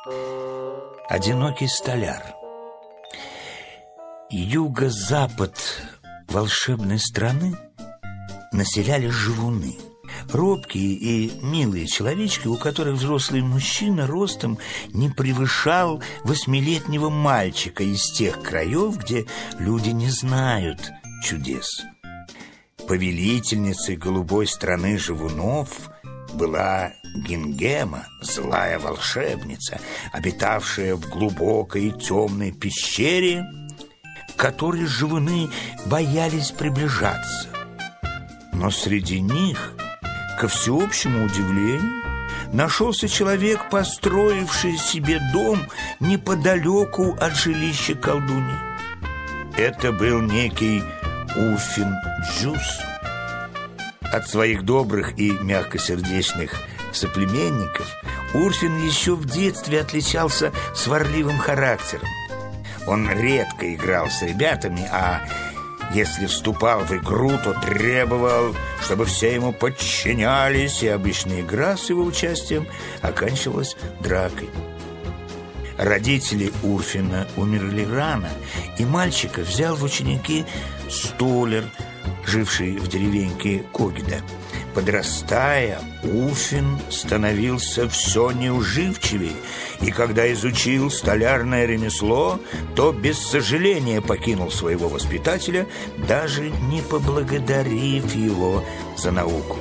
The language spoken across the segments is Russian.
Одинокий столяр. Юго-запад волшебной страны населяли живуны. Робкие и милые человечки, у которых взрослый мужчина ростом не превышал 8-летнего мальчика из тех краев, где люди не знают чудес. Повелительницей голубой страны живунов была Гингема, злая волшебница, обитавшая в глубокой и темной пещере, к которой живуны боялись приближаться. Но среди них, ко всеобщему удивлению, нашелся человек, построивший себе дом неподалеку от жилища колдуньи. Это был некий Урфин Джюс. От своих добрых и мягкосердечных соплеменников Урфин еще в детстве отличался сварливым характером. Он редко играл с ребятами, а если вступал в игру, то требовал, чтобы все ему подчинялись, и обычная игра с его участием оканчивалась дракой. Родители Урфина умерли рано, и мальчика взял в ученики столяр, живший в деревеньке Когида. Подрастая, Урфин становился все неуживчивее, и когда изучил столярное ремесло, то без сожаления покинул своего воспитателя, даже не поблагодарив его за науку.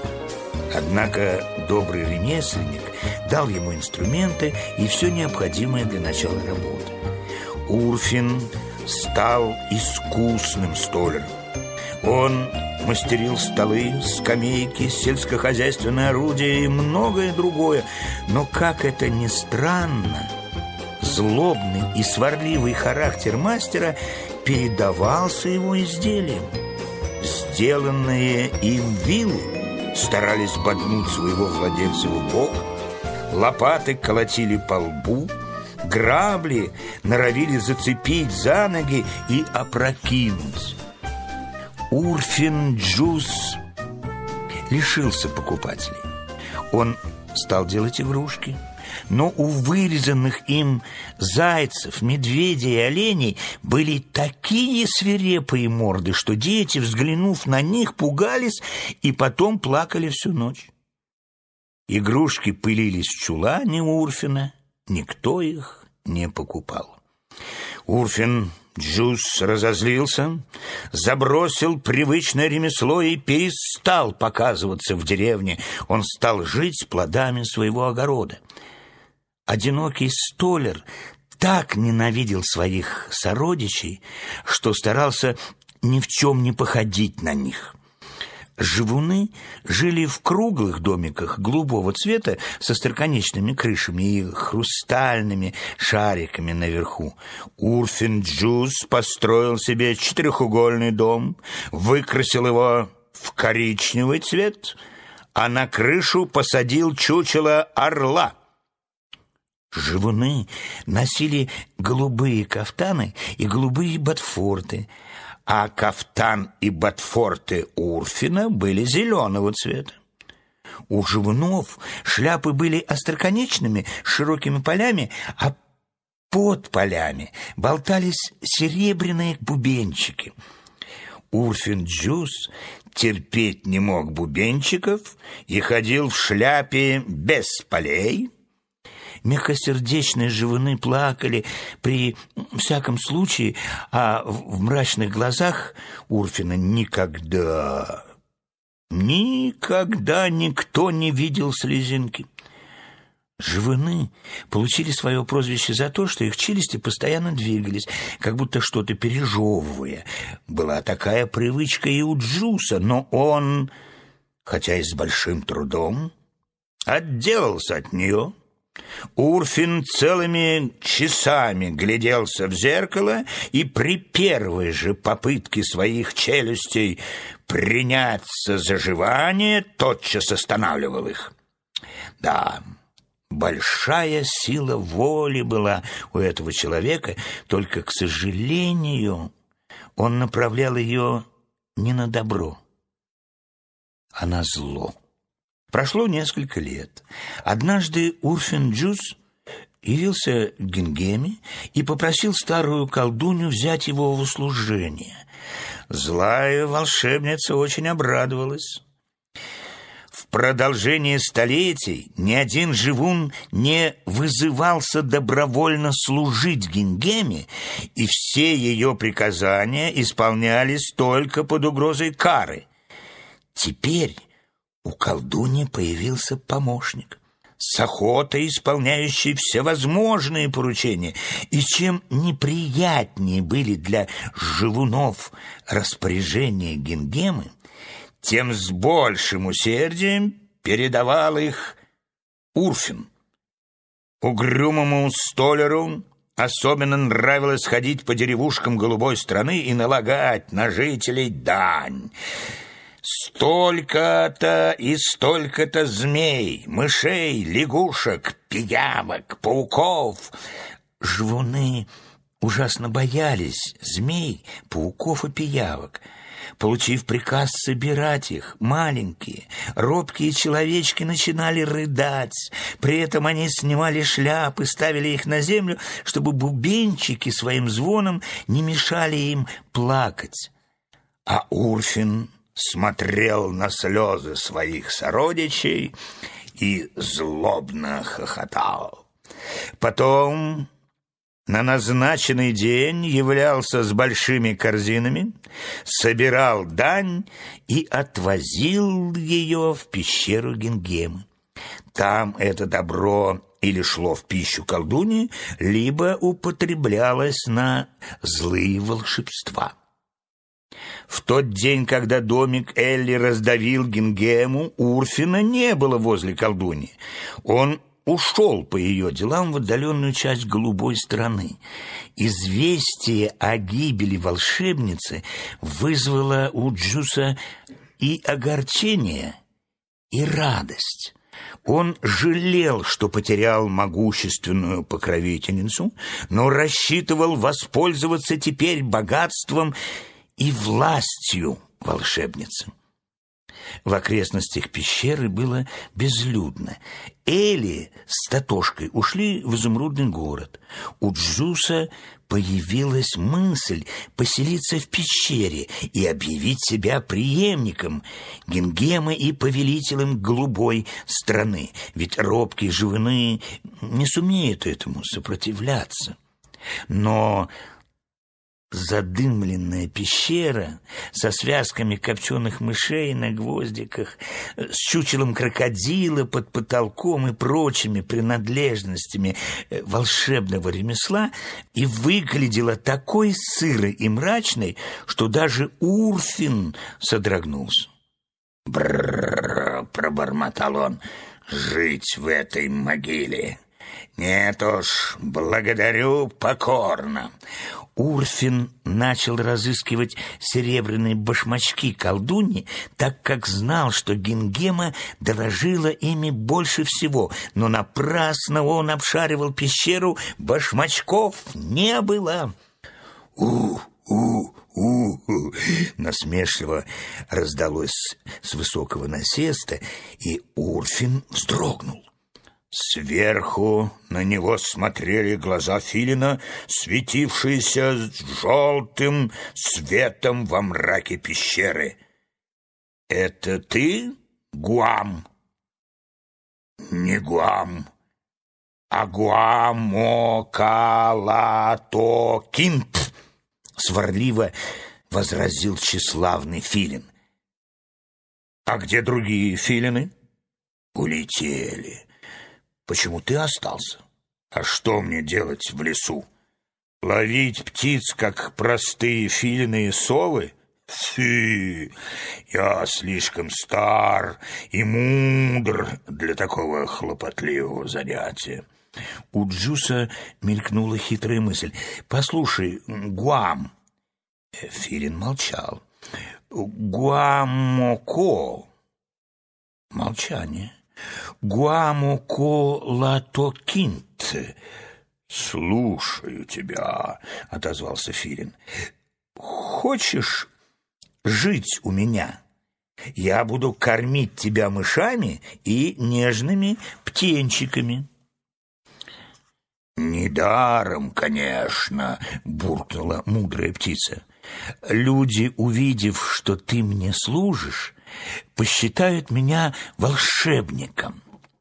Однако добрый ремесленник дал ему инструменты и все необходимое для начала работы. Урфин стал искусным столяром. Он мастерил столы, скамейки, сельскохозяйственное орудие и многое другое. Но, как это ни странно, злобный и сварливый характер мастера передавался его изделиям. Сделанные им вилы старались боднуть своего владельца в бок, лопаты колотили по лбу, грабли норовили зацепить за ноги и опрокинуть. Урфин Джюс лишился покупателей. Он стал делать игрушки, но у вырезанных им зайцев, медведей и оленей были такие свирепые морды, что дети, взглянув на них, пугались и потом плакали всю ночь. Игрушки пылились в чулане Урфина, никто их не покупал. Урфин Джюс разозлился, забросил привычное ремесло и перестал показываться в деревне. Он стал жить плодами своего огорода. Одинокий столяр так ненавидел своих сородичей, что старался ни в чем не походить на них. Живуны жили в круглых домиках голубого цвета со остроконечными крышами и хрустальными шариками наверху. Урфин Джюс построил себе четырехугольный дом, выкрасил его в коричневый цвет, а на крышу посадил чучело орла. Живуны носили голубые кафтаны и голубые ботфорты, а кафтан и ботфорты Урфина были зеленого цвета. У живунов шляпы были остроконечными, с широкими полями, а под полями болтались серебряные бубенчики. Урфин Джюс терпеть не мог бубенчиков и ходил в шляпе без полей. Мягкосердечные живуны плакали при всяком случае, а в мрачных глазах Урфина никогда никто не видел слезинки. Живуны получили свое прозвище за то, что их челюсти постоянно двигались, как будто что-то пережевывая. Была такая привычка и у Джуса, но он, хотя и с большим трудом, отделался от нее. Урфин целыми часами гляделся в зеркало и при первой же попытке своих челюстей приняться за жевание тотчас останавливал их. Да, большая сила воли была у этого человека, только, к сожалению, он направлял ее не на добро, а на зло. Прошло несколько лет. Однажды Урфин Джюс явился к Гингеме и попросил старую колдунью взять его в услужение. Злая волшебница очень обрадовалась. В продолжение столетий ни один живун не вызывался добровольно служить Гингеме, и все ее приказания исполнялись только под угрозой кары. Теперь у колдуньи появился помощник, с охотой исполняющий всевозможные поручения, и чем неприятнее были для живунов распоряжения Гингемы, тем с большим усердием передавал их Урфин. Угрюмому столяру особенно нравилось ходить по деревушкам голубой страны и налагать на жителей дань. Столько-то и столько-то змей, мышей, лягушек, пиявок, пауков. Живуны ужасно боялись змей, пауков и пиявок. Получив приказ собирать их, маленькие, робкие человечки начинали рыдать. При этом они снимали шляпы, ставили их на землю, чтобы бубенчики своим звоном не мешали им плакать. А Урфин смотрел на слезы своих сородичей и злобно хохотал. Потом на назначенный день являлся с большими корзинами, собирал дань и отвозил ее в пещеру Гингемы. Там это добро или шло в пищу колдуньи, либо употреблялось на злые волшебства. В тот день, когда домик Элли раздавил Гингему, Урфина не было возле колдуньи. Он ушел по ее делам в отдаленную часть голубой страны. Известие о гибели волшебницы вызвало у Джуса и огорчение, и радость. Он жалел, что потерял могущественную покровительницу, но рассчитывал воспользоваться теперь богатством и властью волшебницы. В окрестностях пещеры было безлюдно. Элли с Татошкой ушли в изумрудный город. У Джуса появилась мысль поселиться в пещере и объявить себя преемником Гингемы и повелителем голубой страны, ведь робкие живуны не сумеют этому сопротивляться. Но задымленная пещера со связками копченых мышей на гвоздиках, с чучелом крокодила под потолком и прочими принадлежностями волшебного ремесла и выглядела такой сырой и мрачной, что даже Урфин содрогнулся. «Брррр!» — пробормотал он. «Жить в этой могиле! Нет уж, благодарю покорно». Урфин начал разыскивать серебряные башмачки колдуньи, так как знал, что Гингема дорожила ими больше всего, но напрасно он обшаривал пещеру, башмачков не было. Насмешливо раздалось с высокого насеста, и Урфин вздрогнул. Сверху на него смотрели глаза филина, светившиеся желтым светом во мраке пещеры. «Это ты, Гуам?» «Не Гуам, а Гуамокалатокинт», — сварливо возразил тщеславный филин. «А где другие филины?» «Улетели. Почему ты остался? А что мне делать в лесу? Ловить птиц, как простые филины и совы? Фи! Я слишком стар и мудр для такого хлопотливого занятия». У Джуса мелькнула хитрая мысль. «Послушай, Гуам...» Филин молчал. «Гуамоко...» Молчание. «Гуамоколатокинт». «Слушаю тебя», — отозвался филин. «Хочешь жить у меня? Я буду кормить тебя мышами и нежными птенчиками». даром, конечно, буркнула мудрая птица. Люди, увидев, что ты мне служишь, посчитают меня волшебником.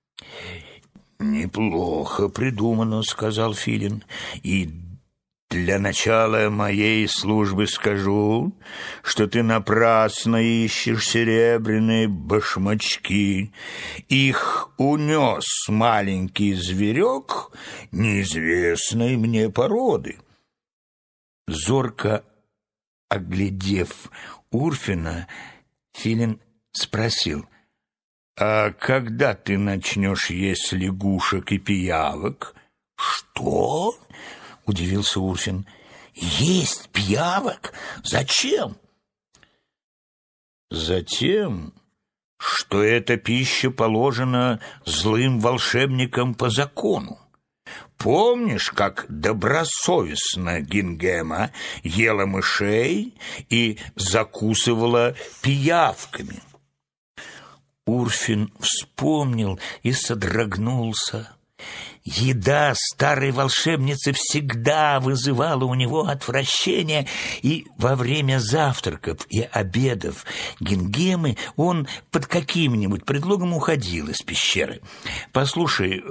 Неплохо придумано, сказал Филин, и для начала моей службы скажу, что ты напрасно ищешь серебряные башмачки. Их унес маленький зверек неизвестной мне породы. Зорко оглядев Урфина, Филин спросил: «А когда ты начнешь есть лягушек и пиявок?» «Что?» — удивился Урфин. «Есть пиявок? Зачем?» «Затем, что эта пища положена злым волшебникам по закону. Помнишь, как добросовестно Гингема ела мышей и закусывала пиявками?» Урфин вспомнил и содрогнулся. Еда старой волшебницы всегда вызывала у него отвращение, и во время завтраков и обедов Гингемы он под каким-нибудь предлогом уходил из пещеры. «Послушай,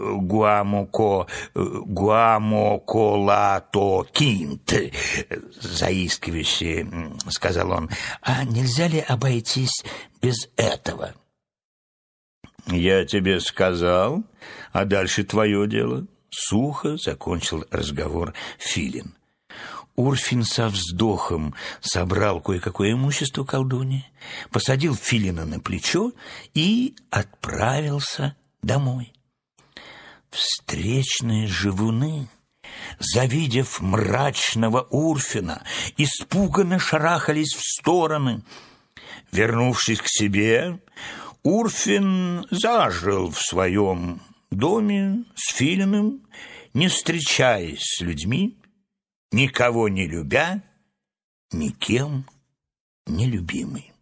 Гуамоколатокинт», заискивающе сказал он, «а нельзя ли обойтись без этого?» «Я тебе сказал, а дальше твое дело», — сухо закончил разговор Филин. Урфин со вздохом собрал кое-какое имущество колдуньи, посадил Филина на плечо и отправился домой. Встречные живуны, завидев мрачного Урфина, испуганно шарахались в стороны. Вернувшись к себе, Урфин зажил в своем доме с Филиным, не встречаясь с людьми, никого не любя, никем не любимый.